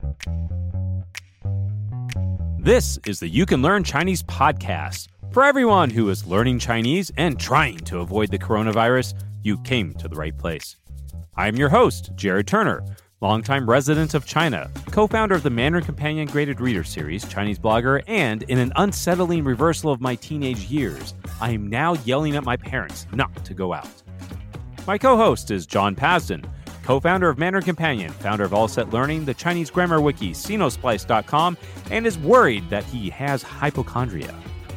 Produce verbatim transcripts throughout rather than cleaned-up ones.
This is the You Can Learn Chinese podcast. For everyone who is learning Chinese and trying to avoid the coronavirus, you came to the right place. I am your host, Jared Turner, longtime resident of China, co-founder of the Mandarin Companion Graded Reader Series, Chinese blogger, and in an unsettling reversal of my teenage years, I am now yelling at my parents not to go out. My co-host is John Pasden, co-founder of Mandarin Companion, founder of All Set Learning, the Chinese grammar wiki, Sinosplice dot com, and is worried that he has hypochondria.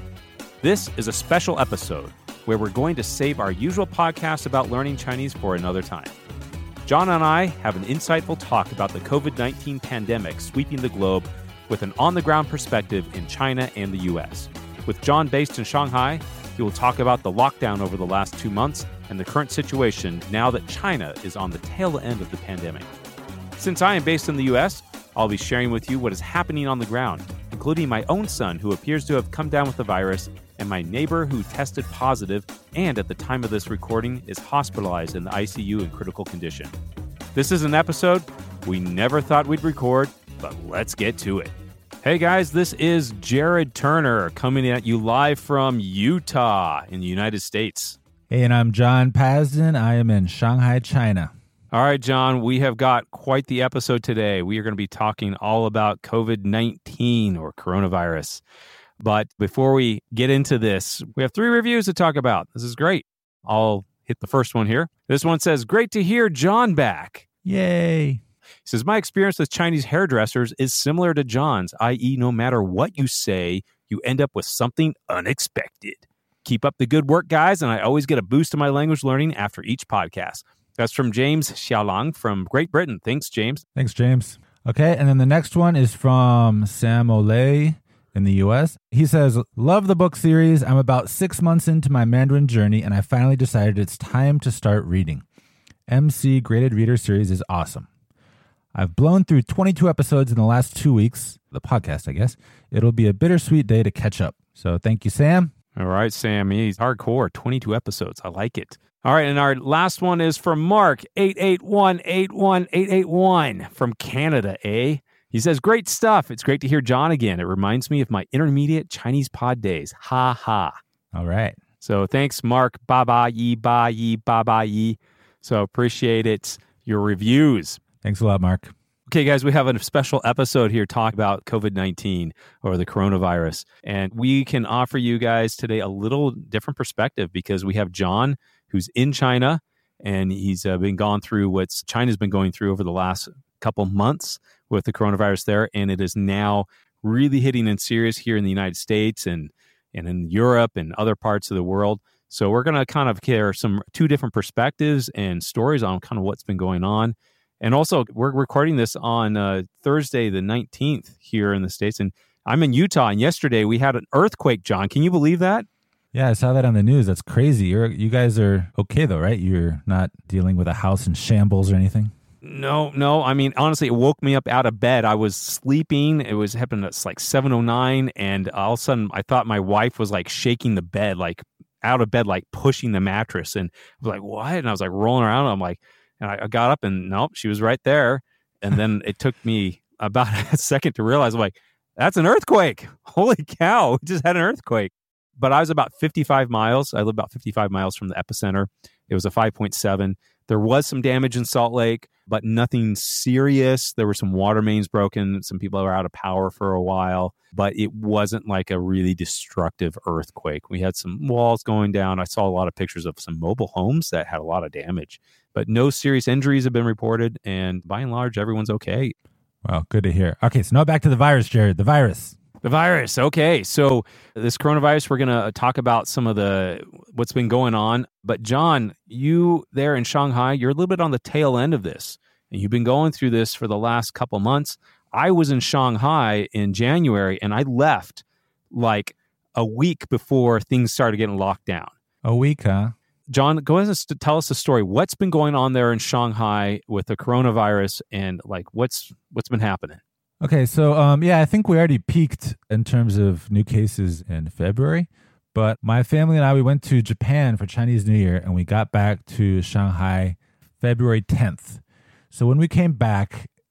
This is a special episode where we're going to save our usual podcast about learning Chinese for another time. John and I have an insightful talk about the covid nineteen pandemic sweeping the globe with an on-the-ground perspective in China and the U S. With John based in Shanghai, he will talk about the lockdown over the last two months and the current situation now that China is on the tail end of the pandemic. Since I am based in the U S, I'll be sharing with you what is happening on the ground, including my own son who appears to have come down with the virus, and my neighbor who tested positive and at the time of this recording is hospitalized in the I C U in critical condition. This is an episode we never thought we'd record, but let's get to it. Hey guys, this is Jared Turner coming at you live from Utah in the United States. Hey, and I'm John Pasden. I am in Shanghai, China. All right, John, we have got quite the episode today. We are going to be talking all about covid nineteen or coronavirus. But before we get into this, we have three reviews to talk about. This is great. I'll hit the first one here. This one says, great to hear John back. Yay. He says, my experience with Chinese hairdressers is similar to John's, that is no matter what you say, you end up with something unexpected. Keep up the good work, guys, and I always get a boost in my language learning after each podcast. That's from James Xiaolang from Great Britain. Thanks, James. Thanks, James. Okay, and then the next one is from Sam Olay in the U S. He says, love the book series. I'm about six months into my Mandarin journey, and I finally decided it's time to start reading. M C Graded Reader Series is awesome. I've blown through twenty-two episodes in the last two weeks, the podcast, I guess. It'll be a bittersweet day to catch up. So thank you, Sam. All right, Sam. He's hardcore. twenty-two episodes. I like it. All right, and our last one is from Mark, eight eight one eight one eight eight one from Canada, eh? He says, great stuff. It's great to hear John again. It reminds me of my intermediate Chinese pod days. Ha ha. All right. So thanks, Mark. Ba ba yi ba yi ba ba yi. So appreciate it. Your reviews. Thanks a lot, Mark. Okay, guys, we have a special episode here talking about covid nineteen or the coronavirus. And we can offer you guys today a little different perspective because we have John, who's in China, and he's uh, been gone through what China's been going through over the last couple months with the coronavirus there. And it is now really hitting in serious here in the United States and, and in Europe and other parts of the world. So we're going to kind of hear some two different perspectives and stories on kind of what's been going on. And also, we're recording this on uh, Thursday, the nineteenth here in the States. And I'm in Utah. And yesterday we had an earthquake, John. Can you believe that? Yeah, I saw that on the news. That's crazy. You're, you guys are okay, though, right? You're not dealing with a house in shambles or anything? No, no. I mean, honestly, it woke me up out of bed. I was sleeping. It was happening at like seven oh nine. And all of a sudden, I thought my wife was like shaking the bed, like out of bed, like pushing the mattress. And I was like, what? And I was like rolling around. And I'm like, and I got up and nope, she was right there. And then it took me about a second to realize, I'm like, that's an earthquake. Holy cow, we just had an earthquake. But I was about fifty-five miles. I live about fifty-five miles from the epicenter. It was a five point seven. There was some damage in Salt Lake, but nothing serious. There were some water mains broken. Some people were out of power for a while, but it wasn't like a really destructive earthquake. We had some walls going down. I saw a lot of pictures of some mobile homes that had a lot of damage, but no serious injuries have been reported. And by and large, everyone's okay. Well, good to hear. Okay, so now back to the virus, Jared. The virus. The virus. Okay. So this coronavirus, we're going to talk about some of the, what's been going on. But John, you there in Shanghai, you're a little bit on the tail end of this. And you've been going through this for the last couple months. I was in Shanghai in January and I left like a week before things started getting locked down. A week, huh? John, go ahead and tell us the story. What's been going on there in Shanghai with the coronavirus and like what's what's been happening? Okay, so um, yeah, I think we already peaked in terms of new cases in February. But my family and I, we went to Japan for Chinese New Year, and we got back to Shanghai February tenth. So when we came back,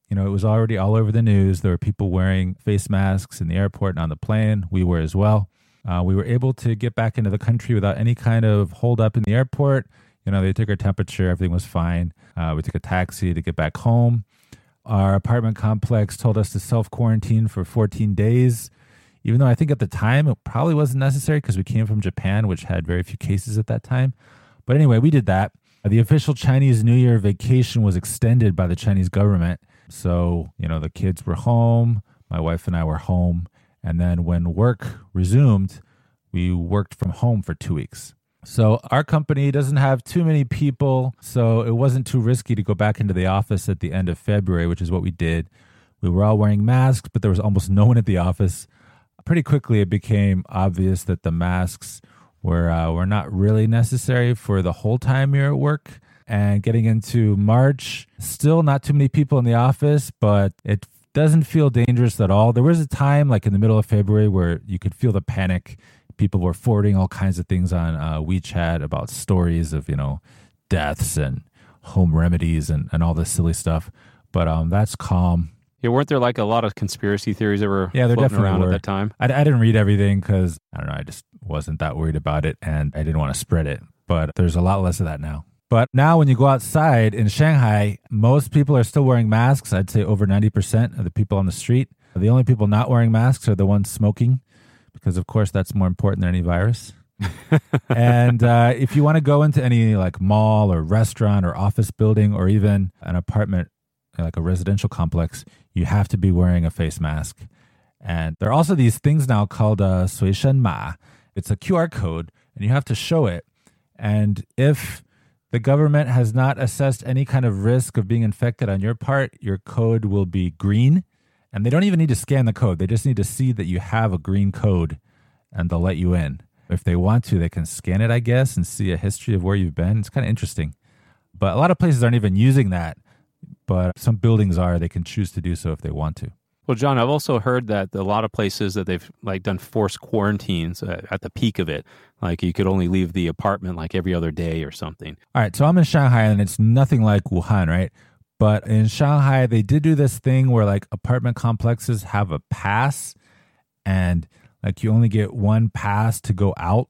You know, it was already all over the news. There were people wearing face masks in the airport and on the plane. We were as well. Uh, we were able to get back into the country without any kind of hold up in the airport. You know, they took our temperature. Everything was fine. Uh, we took a taxi to get back home. Our apartment complex told us to self-quarantine for fourteen days, even though I think at the time it probably wasn't necessary because we came from Japan, which had very few cases at that time. But anyway, we did that. The official Chinese New Year vacation was extended by the Chinese government. So, you know, the kids were home, my wife and I were home. And then when work resumed, we worked from home for two weeks. So our company doesn't have too many people, so it wasn't too risky to go back into the office at the end of February, which is what we did. We were all wearing masks, but there was almost no one at the office. Pretty quickly, it became obvious that the masks were uh, were not really necessary for the whole time you're at work. And getting into March, still not too many people in the office, but it doesn't feel dangerous at all. There was a time, like in the middle of February, where you could feel the panic. People were forwarding all kinds of things on uh, WeChat about stories of, you know, deaths and home remedies and, and all this silly stuff. But um, that's calm. Yeah, weren't there like a lot of conspiracy theories that were yeah, there floating definitely around were. at that time? I, I didn't read everything because, I don't know, I just wasn't that worried about it and I didn't want to spread it. But there's a lot less of that now. But now when you go outside in Shanghai, most people are still wearing masks. I'd say over ninety percent of the people on the street. The only people not wearing masks are the ones smoking because, of course, that's more important than any virus. And uh, if you want to go into any like mall or restaurant or office building or even an apartment, like a residential complex, you have to be wearing a face mask. And there are also these things now called uh, 随身码. It's a Q R code and you have to show it. And if the government has not assessed any kind of risk of being infected on your part, your code will be green. And they don't even need to scan the code. They just need to see that you have a green code and they'll let you in. If they want to, they can scan it, I guess, and see a history of where you've been. It's kind of interesting. But a lot of places aren't even using that. But some buildings are. They can choose to do so if they want to. Well, John, I've also heard that a lot of places that they've like done forced quarantines uh, at the peak of it. Like you could only leave the apartment like every other day or something. All right, so I'm in Shanghai and it's nothing like Wuhan, right? But in Shanghai, they did do this thing where like apartment complexes have a pass and like you only get one pass to go out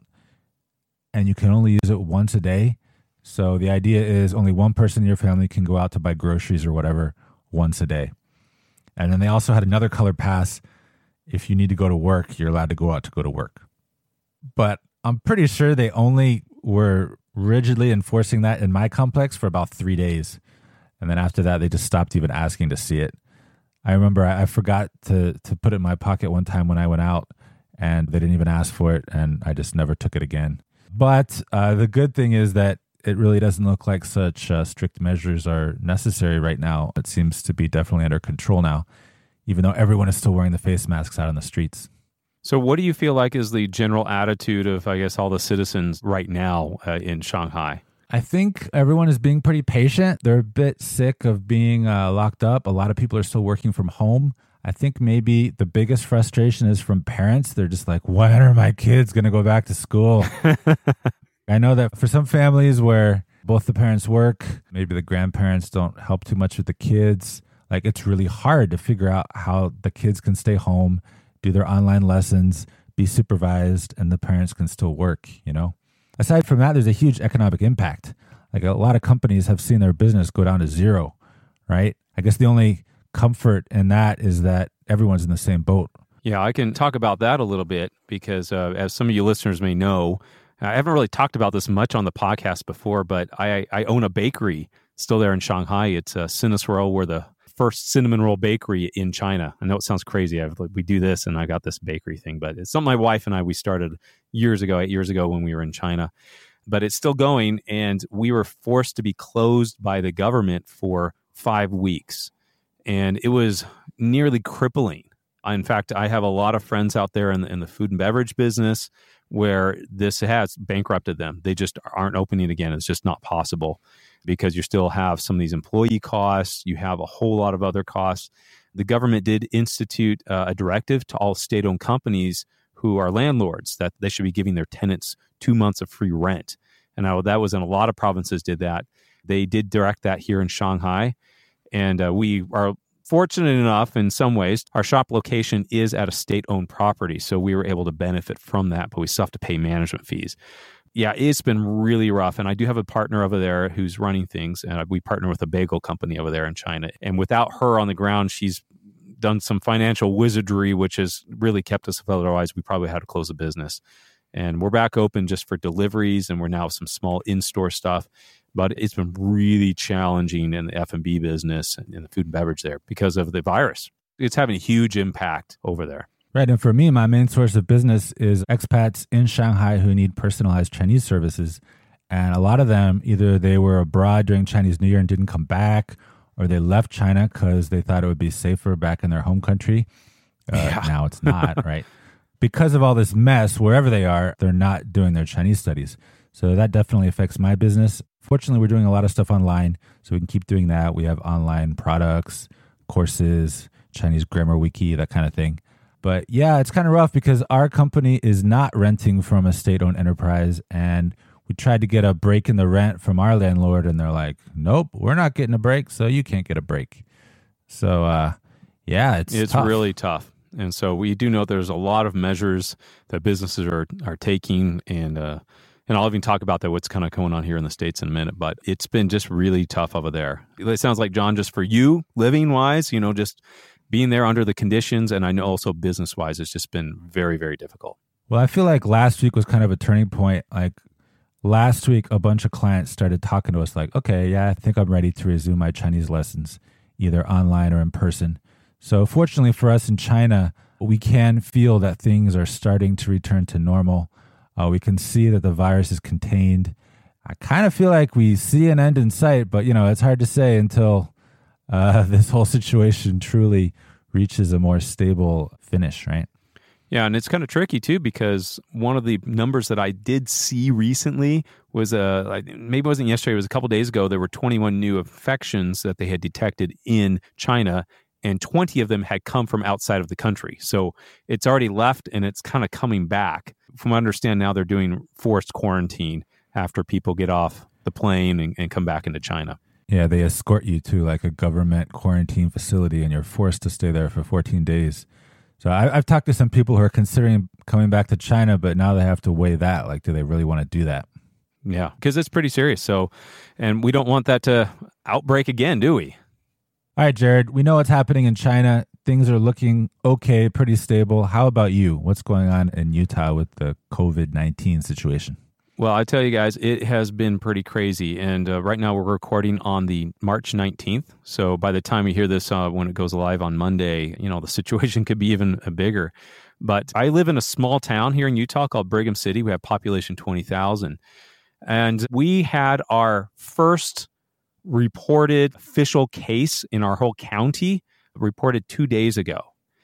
and you can only use it once a day. So the idea is only one person in your family can go out to buy groceries or whatever once a day. And then they also had another color pass. If you need to go to work, you're allowed to go out to go to work. But I'm pretty sure they only were rigidly enforcing that in my complex for about three days. And then after that, they just stopped even asking to see it. I remember I, I forgot to, to put it in my pocket one time when I went out and they didn't even ask for it. And I just never took it again. But uh, the good thing is that it really doesn't look like such uh, strict measures are necessary right now. It seems to be definitely under control now, even though everyone is still wearing the face masks out on the streets. So what do you feel like is the general attitude of, I guess, all the citizens right now uh, in Shanghai? I think everyone is being pretty patient. They're a bit sick of being uh, locked up. A lot of people are still working from home. I think maybe the biggest frustration is from parents. They're just like, when are my kids going to go back to school? I know that for some families where both the parents work, maybe the grandparents don't help too much with the kids, like it's really hard to figure out how the kids can stay home, do their online lessons, be supervised, and the parents can still work, you know? Aside from that, there's a huge economic impact. Like a lot of companies have seen their business go down to zero, right? I guess the only comfort in that is that everyone's in the same boat. Yeah, I can talk about that a little bit because uh, as some of you listeners may know, I haven't really talked about this much on the podcast before, but I, I own a bakery still there in Shanghai. It's uh, Sinisroll. We're the first cinnamon roll bakery in China. I know it sounds crazy. I've, we do this and I got this bakery thing, but it's something my wife and I, we started years ago, eight years ago when we were in China. But it's still going, and we were forced to be closed by the government for five weeks. And it was nearly crippling. In fact, I have a lot of friends out there in the, in the food and beverage business where this has bankrupted them. They just aren't opening again. It's just not possible because you still have some of these employee costs. You have a whole lot of other costs. The government did institute uh, a directive to all state-owned companies who are landlords that they should be giving their tenants two months of free rent. And now that was in a lot of provinces did that. They did direct that here in Shanghai. And uh, we are fortunate enough, in some ways, our shop location is at a state-owned property, so we were able to benefit from that, but we still have to pay management fees. Yeah, it's been really rough, and I do have a partner over there who's running things, and we partner with a bagel company over there in China, and without her on the ground, she's done some financial wizardry, which has really kept us afloat. Otherwise, we probably had to close the business. And we're back open just for deliveries, and we're now some small in-store stuff. But it's been really challenging in the F and B business and in the food and beverage there because of the virus. It's having a huge impact over there. Right. And for me, my main source of business is expats in Shanghai who need personalized Chinese services. And a lot of them, either they were abroad during Chinese New Year and didn't come back, or they left China because they thought it would be safer back in their home country. Uh, yeah. Now it's not, right? Because of all this mess, wherever they are, they're not doing their Chinese studies. So that definitely affects my business. Fortunately, we're doing a lot of stuff online, so we can keep doing that. We have online products, courses, Chinese grammar wiki, that kind of thing. But yeah, it's kind of rough because our company is not renting from a state-owned enterprise, and we tried to get a break in the rent from our landlord, and they're like, nope, we're not getting a break, so you can't get a break. So uh, yeah, it's It's tough. really tough. And so we do know there's a lot of measures that businesses are are taking, and uh, and I'll even talk about that, what's kind of going on here in the States in a minute, but it's been just really tough over there. It sounds like, John, just for you, living-wise, you know, just being there under the conditions, and I know also business-wise, it's just been very, very difficult. Well, I feel like last week was kind of a turning point. Like last week, a bunch of clients started talking to us like, okay, yeah, I think I'm ready to resume my Chinese lessons, either online or in person. So fortunately for us in China, we can feel that things are starting to return to normal. Uh, we can see that the virus is contained. I kind of feel like we see an end in sight, but you know, it's hard to say until uh, this whole situation truly reaches a more stable finish, right? Yeah, and it's kind of tricky too, because one of the numbers that I did see recently was, uh, maybe it wasn't yesterday, it was a couple days ago, there were twenty-one new infections that they had detected in China, and twenty of them had come from outside of the country. So it's already left, and it's kind of coming back. From what I understand now, they're doing forced quarantine after people get off the plane and, and come back into China. Yeah, they escort you to like a government quarantine facility, and you're forced to stay there for fourteen days. So I, I've talked to some people who are considering coming back to China, but now they have to weigh that. Like, do they really want to do that? Yeah, because it's pretty serious. So, and we don't want that to outbreak again, do we? All right, Jared, we know what's happening in China. Things are looking okay, pretty stable. How about you? What's going on in Utah with the covid nineteen situation? Well, I tell you guys, it has been pretty crazy. And uh, right now we're recording on the March nineteenth. So by the time you hear this, uh, when it goes live on Monday, you know, the situation could be even bigger. But I live in a small town here in Utah called Brigham City. We have population twenty thousand. And we had our first reported official case in our whole county reported two days ago.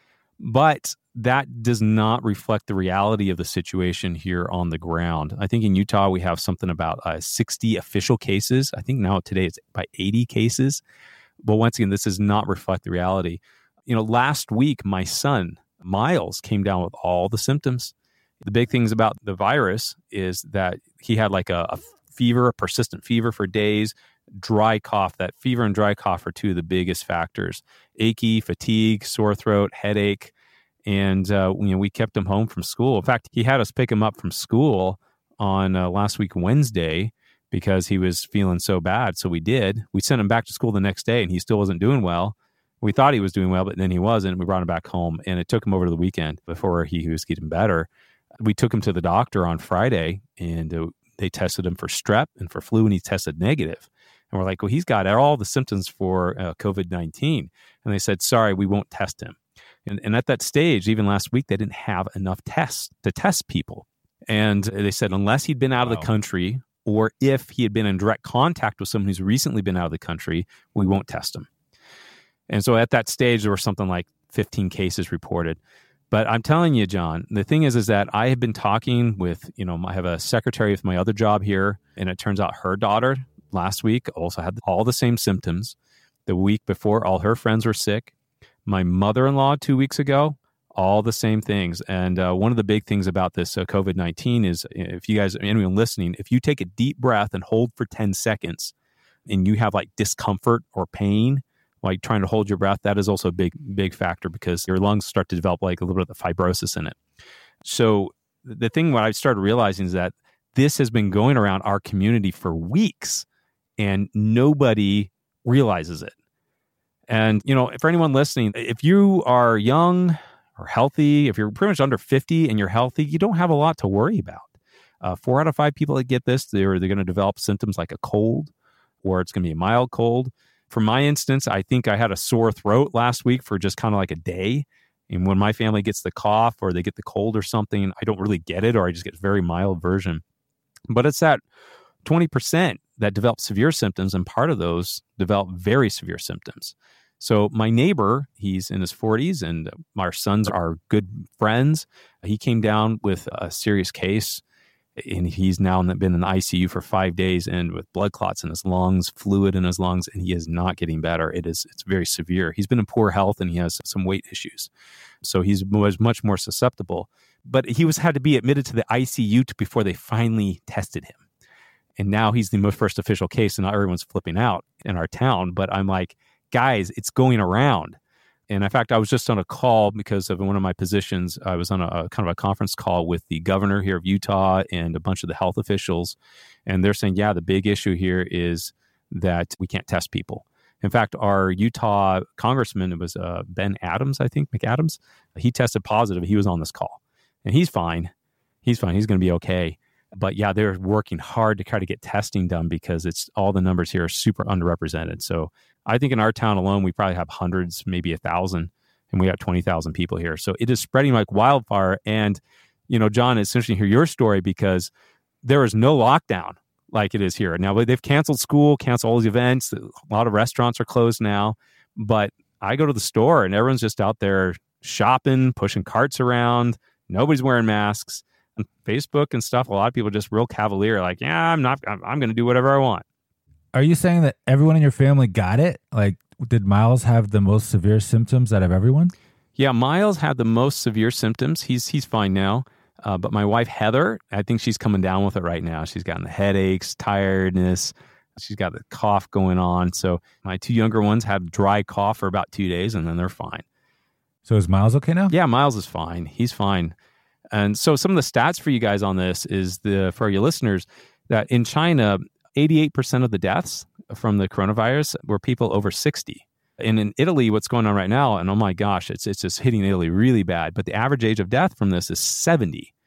But that does not reflect the reality of the situation here on the ground. I think in Utah, we have something about uh, sixty official cases. I think now today it's by eighty cases. But once again, this does not reflect the reality. You know, last week, my son, Miles, came down with all the symptoms. The big things about the virus is that he had like a, a fever, a persistent fever for days, dry cough. That fever and dry cough are two of the biggest factors. Achy, fatigue, sore throat, headache. And uh, you know, we kept him home from school. In fact, he had us pick him up from school on uh, last week, Wednesday, because he was feeling so bad. So we did. We sent him back to school the next day, and he still wasn't doing well. We thought he was doing well, but then he wasn't. We brought him back home, and it took him over to the weekend before he, he was getting better. We took him to the doctor on Friday, and uh, they tested him for strep and for flu, and he tested negative. And we're like, well, he's got all the symptoms for uh, covid nineteen. And they said, sorry, we won't test him. And, and at that stage, even last week, they didn't have enough tests to test people. And they said, unless he'd been out wow. of the country, or if he had been in direct contact with someone who's recently been out of the country, we won't test him. And so at that stage, there were something like fifteen cases reported. But I'm telling you, John, the thing is, is that I have been talking with, you know, I have a secretary with my other job here, and it turns out her daughter last week also had all the same symptoms. The week before, all her friends were sick. My mother-in-law two weeks ago, all the same things. And uh, one of the big things about this uh, covid nineteen is, if you guys, anyone listening, if you take a deep breath and hold for ten seconds and you have like discomfort or pain, like trying to hold your breath, that is also a big, big factor because your lungs start to develop like a little bit of fibrosis in it. So the thing what I started realizing is that this has been going around our community for weeks and nobody realizes it. And, you know, for anyone listening, if you are young or healthy, if you're pretty much under fifty and you're healthy, you don't have a lot to worry about. Uh, four out of five people that get this, they're, they're going to develop symptoms like a cold, or it's going to be a mild cold. For my instance, I think I had a sore throat last week for just kind of like a day. And when my family gets the cough or they get the cold or something, I don't really get it, or I just get a very mild version. But it's that twenty percent that develop severe symptoms, and part of those develop very severe symptoms. So my neighbor, he's in his forties, and our sons are good friends. He came down with a serious case, and he's now been in the I C U for five days and with blood clots in his lungs, fluid in his lungs, and he is not getting better. It is, it's very severe. He's been in poor health and he has some weight issues. So he's was much more susceptible. But he was had to be admitted to the I C U to, before they finally tested him. And now he's the most first official case, and now everyone's flipping out in our town. But I'm like, guys, it's going around. And in fact, I was just on a call because of one of my positions. I was on a, a kind of a conference call with the governor here of Utah and a bunch of the health officials. And they're saying, yeah, the big issue here is that we can't test people. In fact, our Utah congressman, it was uh, Ben Adams, I think, McAdams, he tested positive. He was on this call. And he's fine. He's fine. He's going to be okay. But yeah, they're working hard to try to get testing done because it's all the numbers here are super underrepresented. So I think in our town alone, we probably have hundreds, maybe a thousand, and we have twenty thousand people here. So it is spreading like wildfire. And, you know, John, it's interesting to hear your story because there is no lockdown like it is here. Now, they've canceled school, canceled all these events. A lot of restaurants are closed now. But I go to the store and everyone's just out there shopping, pushing carts around. Nobody's wearing masks. On Facebook and stuff, a lot of people are just real cavalier, like, yeah, I'm not, I'm, I'm going to do whatever I want. Are you saying that everyone in your family got it? Like, did Miles have the most severe symptoms out of everyone? Yeah, Miles had the most severe symptoms. He's he's fine now. Uh, but my wife, Heather, I think she's coming down with it right now. She's gotten the headaches, tiredness. She's got the cough going on. So my two younger ones had dry cough for about two days, and then they're fine. So is Miles okay now? Yeah, Miles is fine. He's fine. And so some of the stats for you guys on this is the for your listeners that in China, eighty-eight percent of the deaths from the coronavirus were people over sixty. And in Italy, what's going on right now, and oh my gosh, it's it's just hitting Italy really bad. But the average age of death from this is seventy.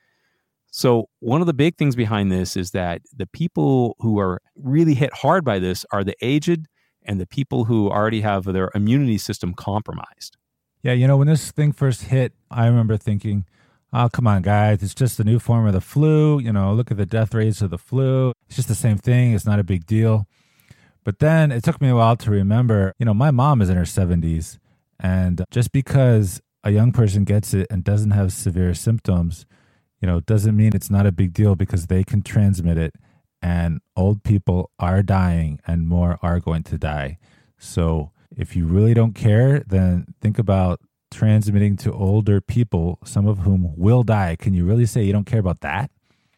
So one of the big things behind this is that the people who are really hit hard by this are the aged and the people who already have their immunity system compromised. Yeah, you know, when this thing first hit, I remember thinking, oh, come on, guys. It's just a new form of the flu. You know, look at the death rates of the flu. It's just the same thing. It's not a big deal. But then it took me a while to remember, you know, my mom is in her seventies. And just because a young person gets it and doesn't have severe symptoms, you know, doesn't mean it's not a big deal because they can transmit it. And old people are dying and more are going to die. So if you really don't care, then think about transmitting to older people, some of whom will die. Can you really say you don't care about that?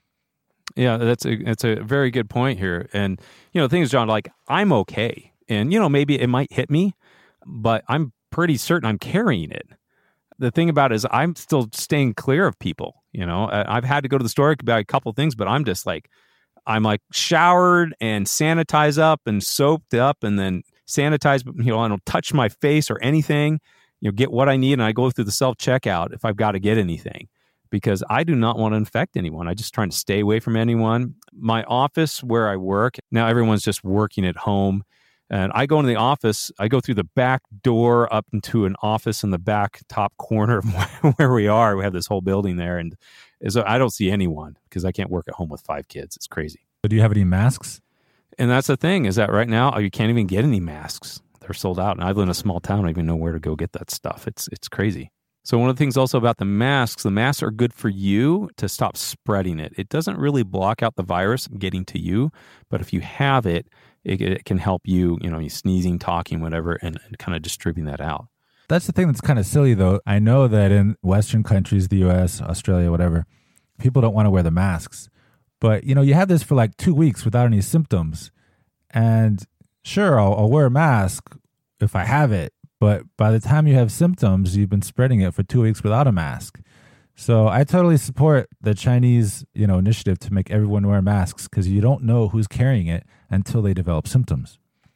Yeah, that's a that's a very good point here. And, you know, the thing is, John, like, I'm okay. And, you know, maybe it might hit me, but I'm pretty certain I'm carrying it. The thing about it is I'm still staying clear of people. You know, I've had to go to the store about a couple of things, but I'm just like, I'm like showered and sanitized up and soaped up and then sanitized, you know, I don't touch my face or anything. You know, get what I need, and I go through the self-checkout if I've got to get anything, because I do not want to infect anyone. I'm just trying to stay away from anyone. My office where I work, now everyone's just working at home, and I go into the office, I go through the back door up into an office in the back top corner of where we are. We have this whole building there, and so I don't see anyone because I can't work at home with five kids. It's crazy. But do you have any masks? And that's the thing, is that right now you can't even get any masks. They're sold out. And I live in a small town. I don't even know where to go get that stuff. It's it's crazy. So one of the things also about the masks, the masks are good for you to stop spreading it. It doesn't really block out the virus getting to you, but if you have it, it, it can help you, you know, you sneezing, talking, whatever, and, and kind of distributing that out. That's the thing that's kind of silly, though. I know that in Western countries, the U S, Australia, whatever, people don't want to wear the masks. But, you know, you have this for like two weeks without any symptoms. And sure, I'll, I'll wear a mask if I have it. But by the time you have symptoms, you've been spreading it for two weeks without a mask. So I totally support the Chinese, you know, initiative to make everyone wear masks because you don't know who's carrying it until they develop symptoms.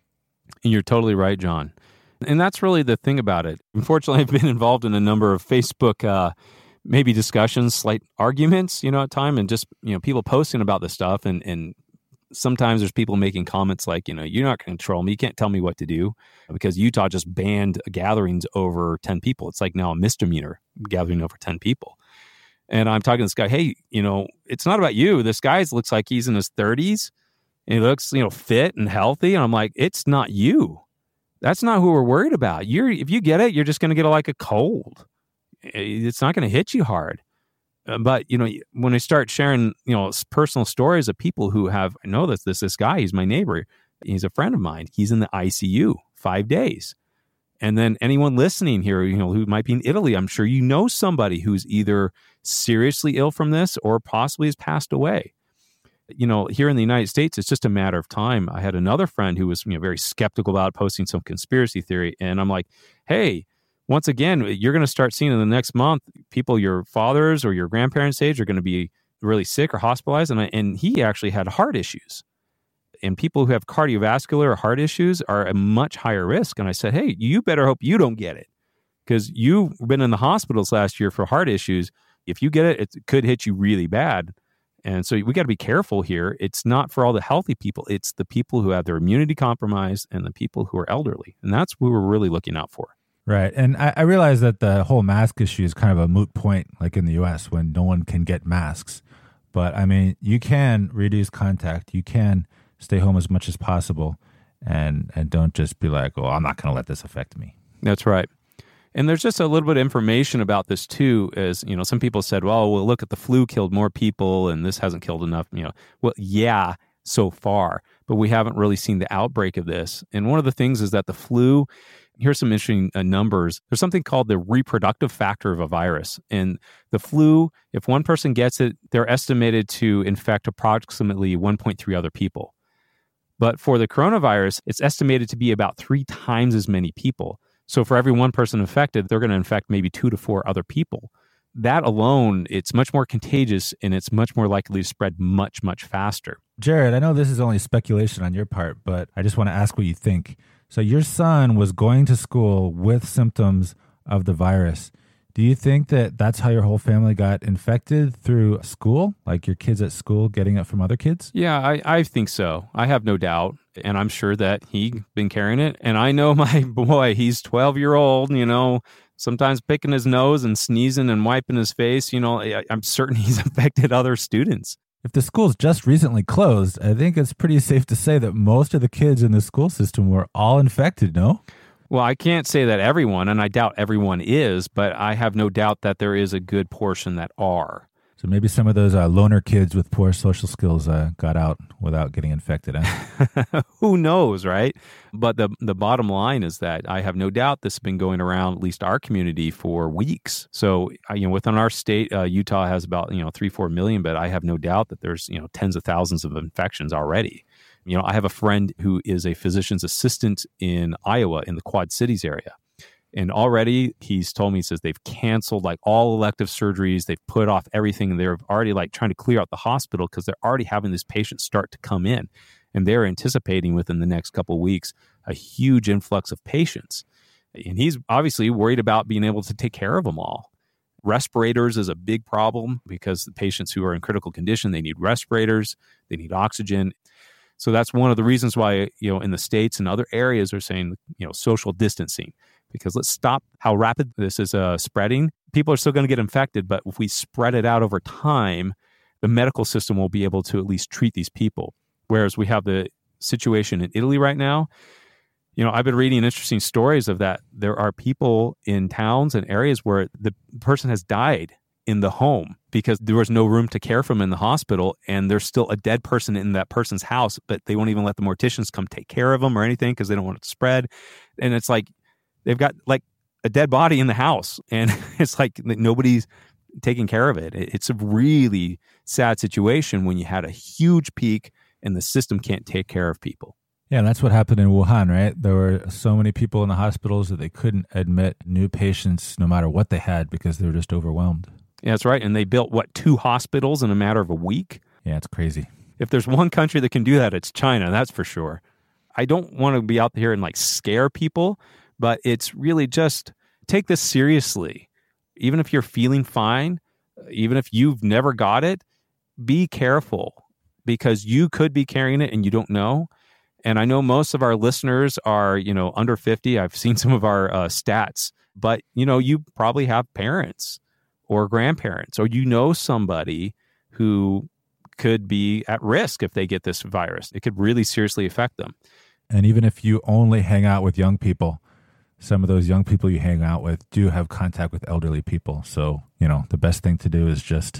And you're totally right, John. And that's really the thing about it. Unfortunately, I've been involved in a number of Facebook, uh, maybe discussions, slight arguments, you know, at time, and just, you know, people posting about this stuff. And, and sometimes there's people making comments like, you know, you're not going to control me. You can't tell me what to do because Utah just banned gatherings over ten people. It's like now a misdemeanor gathering over ten people. And I'm talking to this guy, hey, you know, it's not about you. This guy looks like he's in his thirties. And he looks, you know, fit and healthy. And I'm like, it's not you. That's not who we're worried about. You're, if you get it, you're just going to get a, like a cold. It's not going to hit you hard. Uh, but, you know, when I start sharing, you know, personal stories of people who have, I know this, this, this guy, he's my neighbor. He's a friend of mine. He's in the I C U five days. And then anyone listening here, you know, who might be in Italy, I'm sure you know somebody who's either seriously ill from this or possibly has passed away. You know, here in the United States, it's just a matter of time. I had another friend who was, you know, very skeptical about posting some conspiracy theory. And I'm like, hey, once again, you're going to start seeing in the next month, people your fathers or your grandparents' age are going to be really sick or hospitalized. And, I, and he actually had heart issues. And people who have cardiovascular or heart issues are at much higher risk. And I said, hey, you better hope you don't get it because you've been in the hospitals last year for heart issues. If you get it, it could hit you really bad. And so we got to be careful here. It's not for all the healthy people. It's the people who have their immunity compromised and the people who are elderly. And that's what we're really looking out for. Right. And I, I realize that the whole mask issue is kind of a moot point, like in the U S when no one can get masks. But I mean, you can reduce contact. You can stay home as much as possible and, and don't just be like, oh, I'm not going to let this affect me. That's right. And there's just a little bit of information about this too, as, you know, some people said, well, well, look at the flu killed more people and this hasn't killed enough, you know. Well, yeah, so far, but we haven't really seen the outbreak of this. And one of the things is that the flu, here's some interesting uh, numbers. There's something called the reproductive factor of a virus. And the flu, if one person gets it, they're estimated to infect approximately one point three other people. But for the coronavirus, it's estimated to be about three times as many people. So for every one person infected, they're going to infect maybe two to four other people. That alone, it's much more contagious and it's much more likely to spread much, much faster. Jared, I know this is only speculation on your part, but I just want to ask what you think. So your son was going to school with symptoms of the virus. Do you think that that's how your whole family got infected through school? Like your kids at school getting it from other kids? Yeah, I, I think so. I have no doubt. And I'm sure that he's been carrying it. And I know my boy, he's twelve year old, you know, sometimes picking his nose and sneezing and wiping his face. You know, I, I'm certain he's infected other students. If the school's just recently closed, I think it's pretty safe to say that most of the kids in the school system were all infected, no? Well, I can't say that everyone, and I doubt everyone is, but I have no doubt that there is a good portion that are. So maybe some of those uh, loner kids with poor social skills uh, got out without getting infected. Huh? Who knows, right? But the the bottom line is that I have no doubt this has been going around at least our community for weeks. So, you know, within our state, uh, Utah has about, you know, three, four million, but I have no doubt that there's, you know, tens of thousands of infections already. You know, I have a friend who is a physician's assistant in Iowa in the Quad Cities area. And already he's told me, he says they've canceled like all elective surgeries. They've put off everything. And they're already like trying to clear out the hospital because they're already having these patients start to come in. And they're anticipating within the next couple of weeks a huge influx of patients. And he's obviously worried about being able to take care of them all. Respirators is a big problem because the patients who are in critical condition, they need respirators, they need oxygen. So that's one of the reasons why, you know, in the States and other areas are saying, you know, social distancing, because let's stop how rapid this is uh, spreading. People are still going to get infected, but if we spread it out over time, the medical system will be able to at least treat these people. Whereas we have the situation in Italy right now. You know, I've been reading interesting stories of that. There are people in towns and areas where the person has died in the home because there was no room to care for them in the hospital, and there's still a dead person in that person's house, but they won't even let the morticians come take care of them or anything because they don't want it to spread. And it's like they've got like a dead body in the house, and it's like nobody's taking care of it. It's a really sad situation when you had a huge peak and the system can't take care of people. Yeah, that's what happened in Wuhan, right? There were so many people in the hospitals that they couldn't admit new patients no matter what they had because they were just overwhelmed. Yeah, that's right. And they built, what, two hospitals in a matter of a week? Yeah, it's crazy. If there's one country that can do that, it's China, that's for sure. I don't want to be out here and like scare people, but it's really just take this seriously. Even if you're feeling fine, even if you've never got it, be careful because you could be carrying it and you don't know. And I know most of our listeners are, you know, under fifty. I've seen some of our uh, stats, but, you know, you probably have parents or grandparents, or you know somebody who could be at risk if they get this virus. It could really seriously affect them. And even if you only hang out with young people, some of those young people you hang out with do have contact with elderly people. So, you know, the best thing to do is just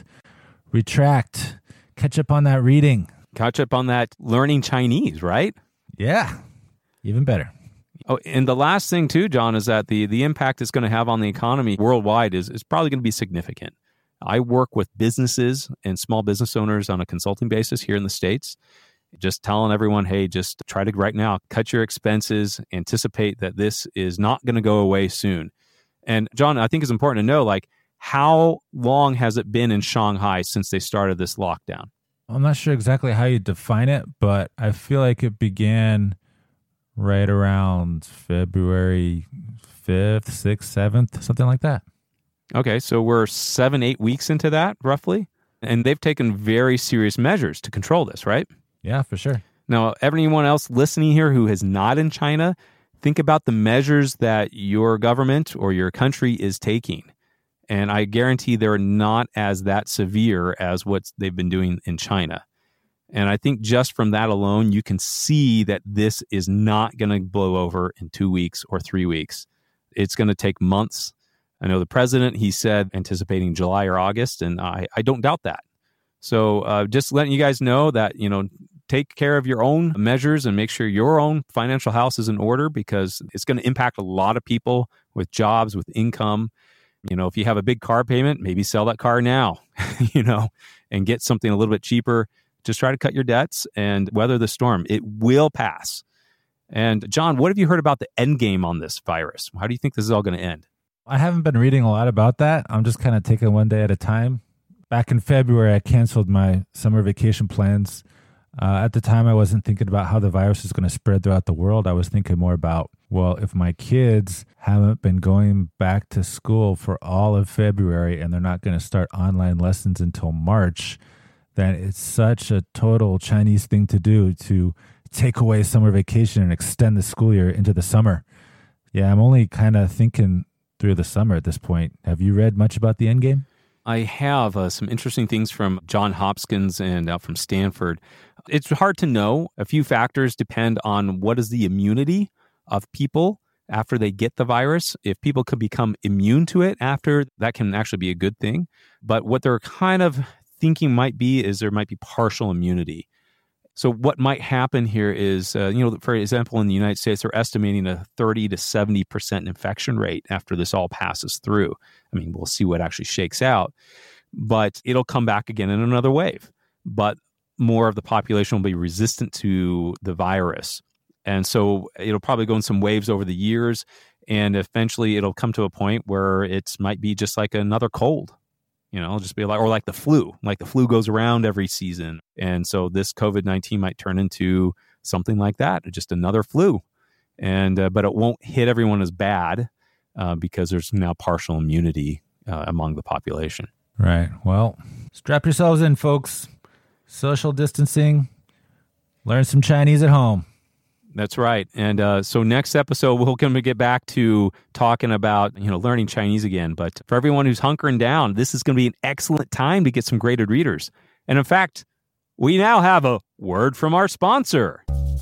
retract, catch up on that reading. Catch up on that learning Chinese, right? Yeah, even better. Oh, and the last thing too, John, is that the, the impact it's going to have on the economy worldwide is, is probably going to be significant. I work with businesses and small business owners on a consulting basis here in the States, just telling everyone, hey, just try to right now cut your expenses, anticipate that this is not going to go away soon. And John, I think it's important to know, like, how long has it been in Shanghai since they started this lockdown? I'm not sure exactly how you define it, but I feel like it began right around February fifth, sixth, seventh, something like that. Okay, so we're seven, eight weeks into that, roughly. And they've taken very serious measures to control this, right? Yeah, for sure. Now, everyone else listening here who is not in China, think about the measures that your government or your country is taking. And I guarantee they're not as that severe as what they've been doing in China. And I think just from that alone, you can see that this is not going to blow over in two weeks or three weeks. It's going to take months. I know the president, he said anticipating July or August, and I, I don't doubt that. So uh, just letting you guys know that, you know, take care of your own measures and make sure your own financial house is in order because it's going to impact a lot of people with jobs, with income. You know, if you have a big car payment, maybe sell that car now, you know, and get something a little bit cheaper. Just try to cut your debts and weather the storm. It will pass. And John, what have you heard about the end game on this virus? How do you think this is all going to end? I haven't been reading a lot about that. I'm just kind of taking one day at a time. Back in February, I canceled my summer vacation plans. Uh, at the time, I wasn't thinking about how the virus is going to spread throughout the world. I was thinking more about, well, if my kids haven't been going back to school for all of February and they're not going to start online lessons until March, then it's such a total Chinese thing to do to take away summer vacation and extend the school year into the summer. Yeah, I'm only kind of thinking through the summer at this point. Have you read much about the endgame? I have uh, some interesting things from John Hopkins and uh, from Stanford. It's hard to know. A few factors depend on what is the immunity of people after they get the virus. If people could become immune to it after, that can actually be a good thing. But what they're kind of thinking might be is there might be partial immunity. So what might happen here is, uh, you know, for example, in the United States, they're estimating a thirty to seventy percent infection rate after this all passes through. I mean, we'll see what actually shakes out, but it'll come back again in another wave. But more of the population will be resistant to the virus. And so it'll probably go in some waves over the years, and eventually it'll come to a point where it might be just like another cold. You know, just be like, or like the flu, like the flu goes around every season. And so this COVID nineteen might turn into something like that, just another flu. And, uh, but it won't hit everyone as bad uh, because there's now partial immunity uh, among the population. Right. Well, strap yourselves in, folks. Social distancing. Learn some Chinese at home. That's right. And uh, so next episode, we're going to get back to talking about, you know, learning Chinese again. But for everyone who's hunkering down, this is going to be an excellent time to get some graded readers. And in fact, we now have a word from our sponsor.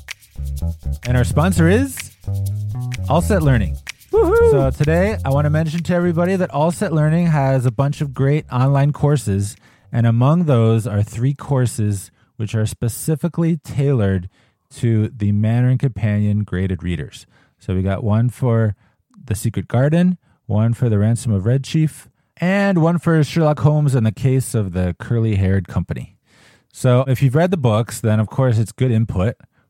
And our sponsor is Allset Learning. Woohoo! So today, I want to mention to everybody that Allset Learning has a bunch of great online courses. And among those are three courses which are specifically tailored to the Mandarin Companion graded readers. So we got one for The Secret Garden, one for The Ransom of Red Chief, and one for Sherlock Holmes and the Case of the Curly-Haired Company. So if you've read the books, then of course it's good input.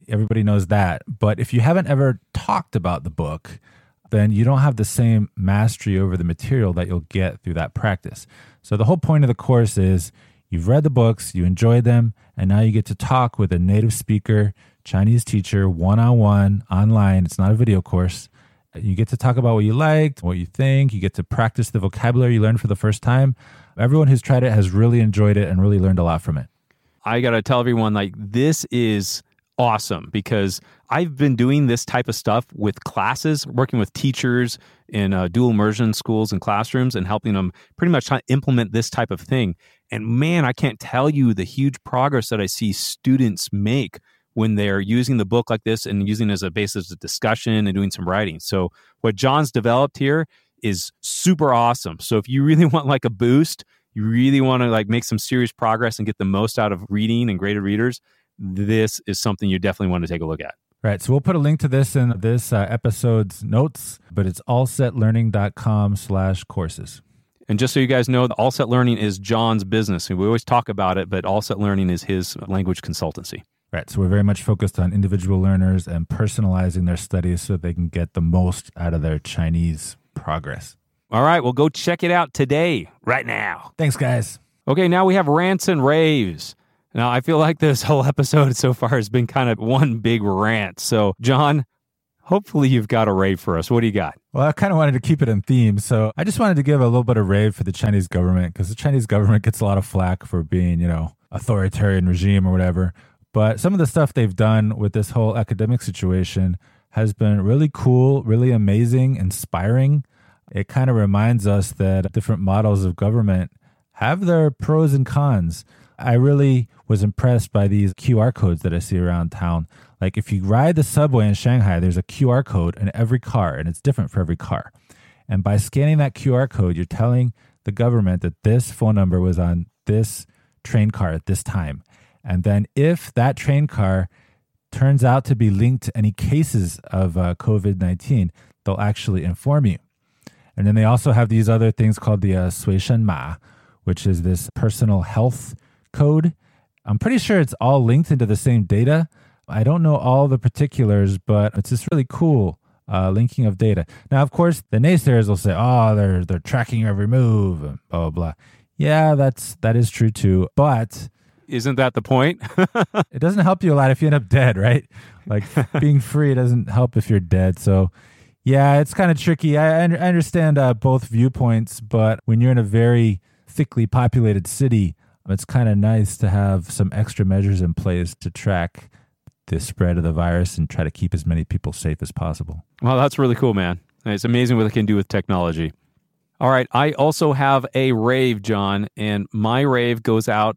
Everybody knows that. But if you haven't ever talked about the book, then you don't have the same mastery over the material that you'll get through that practice. So the whole point of the course is you've read the books, you enjoyed them, and now you get to talk with a native speaker, Chinese teacher, one-on-one, online. It's not a video course. You get to talk about what you liked, what you think. You get to practice the vocabulary you learned for the first time. Everyone who's tried it has really enjoyed it and really learned a lot from it. I got to tell everyone, like, this is awesome because I've been doing this type of stuff with classes, working with teachers in uh, dual immersion schools and classrooms and helping them pretty much try to implement this type of thing. And man, I can't tell you the huge progress that I see students make when they're using the book like this and using it as a basis of discussion and doing some writing. So what John's developed here is super awesome. So if you really want like a boost, you really want to like make some serious progress and get the most out of reading and graded readers, this is something you definitely want to take a look at. Right. So we'll put a link to this in this uh, episode's notes, but it's allsetlearning.com slash courses. And just so you guys know, All Set Learning is John's business. We always talk about it, but All Set Learning is his language consultancy. Right. So we're very much focused on individual learners and personalizing their studies so they can get the most out of their Chinese progress. All right. Well, go check it out today, right now. Thanks, guys. Okay. Now we have rants and raves. Now, I feel like this whole episode so far has been kind of one big rant. So, John, hopefully you've got a rave for us. What do you got? Well, I kind of wanted to keep it in theme. So I just wanted to give a little bit of rave for the Chinese government because the Chinese government gets a lot of flack for being, you know, authoritarian regime or whatever. But some of the stuff they've done with this whole academic situation has been really cool, really amazing, inspiring. It kind of reminds us that different models of government have their pros and cons. I really was impressed by these Q R codes that I see around town. Like if you ride the subway in Shanghai, there's a Q R code in every car, and it's different for every car. And by scanning that Q R code, you're telling the government that this phone number was on this train car at this time. And then if that train car turns out to be linked to any cases of uh, covid nineteen, they'll actually inform you. And then they also have these other things called the uh, 随身码, which is this personal health code. I'm pretty sure it's all linked into the same data. I don't know all the particulars, but it's just really cool uh, linking of data. Now, of course, the naysayers will say, oh, they're they're tracking your every move, and blah, blah, blah. Yeah, that's, that is true too. But isn't that the point? It doesn't help you a lot if you end up dead, right? Like being free doesn't help if you're dead. So yeah, it's kind of tricky. I, I understand uh, both viewpoints, but when you're in a very thickly populated city, it's kind of nice to have some extra measures in place to track the spread of the virus and try to keep as many people safe as possible. Well, that's really cool, man. It's amazing what it can do with technology. All right, I also have a rave, John, and my rave goes out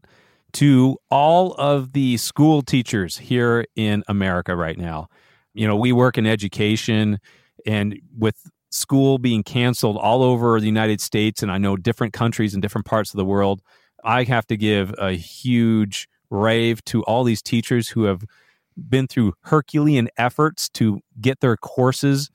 to all of the school teachers here in America right now. You know, we work in education, and with school being canceled all over the United States, and I know different countries and different parts of the world, I have to give a huge rave to all these teachers who have been through Herculean efforts to get their courses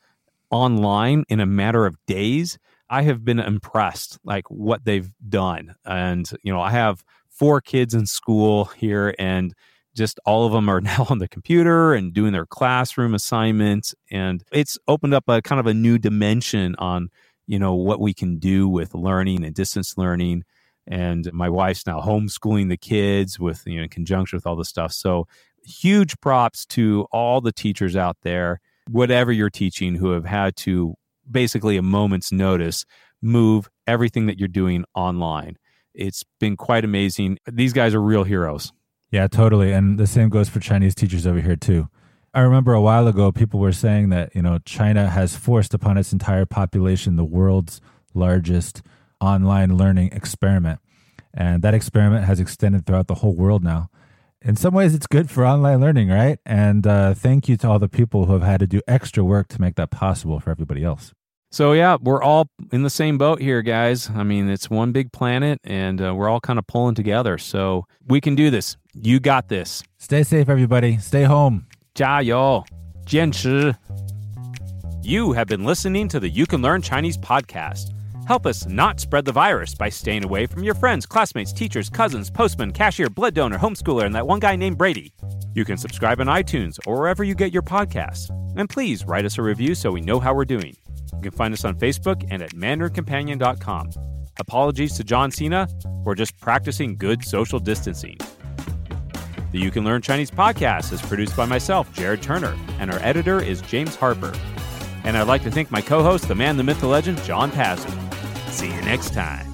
online in a matter of days. I have been impressed, like what they've done. And, you know, I have four kids in school here, and just all of them are now on the computer and doing their classroom assignments. And it's opened up a kind of a new dimension on, you know, what we can do with learning and distance learning. And my wife's now homeschooling the kids with, you know, in conjunction with all this stuff. So huge props to all the teachers out there, whatever you're teaching, who have had to basically a moment's notice move everything that you're doing online. It's been quite amazing. These guys are real heroes. Yeah, totally. And the same goes for Chinese teachers over here too. I remember a while ago, people were saying that, you know, China has forced upon its entire population the world's largest online learning experiment. And that experiment has extended throughout the whole world now. In some ways, it's good for online learning, right? And uh, thank you to all the people who have had to do extra work to make that possible for everybody else. So yeah, we're all in the same boat here, guys. I mean, it's one big planet, and uh, we're all kind of pulling together. So we can do this. You got this. Stay safe, everybody. Stay home. 加油，坚持. You have been listening to the You Can Learn Chinese podcast. Help us not spread the virus by staying away from your friends, classmates, teachers, cousins, postman, cashier, blood donor, homeschooler, and that one guy named Brady. You can subscribe on iTunes or wherever you get your podcasts. And please write us a review so we know how we're doing. You can find us on Facebook and at mandarin companion dot com. Apologies to John Cena. We're just practicing good social distancing. The You Can Learn Chinese podcast is produced by myself, Jared Turner, and our editor is James Harper. And I'd like to thank my co-host, the man, the myth, the legend, John Pazzi. See you next time.